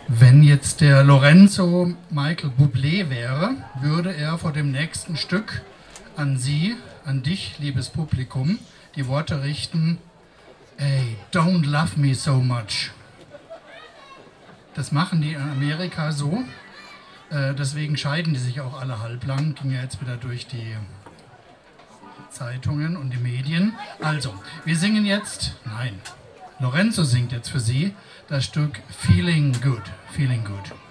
Wenn jetzt der Lorenzo Michael Bublé wäre, würde er vor dem nächsten Stück an Sie, an dich, liebes Publikum, die Worte richten: Hey, don't love me so much. Das machen die in Amerika so. Deswegen scheiden die sich auch alle halblang. Ging ja jetzt wieder durch die Zeitungen und die Medien. Also, wir singen jetzt, nein, Lorenzo singt jetzt für Sie das Stück Feeling Good. Feeling Good.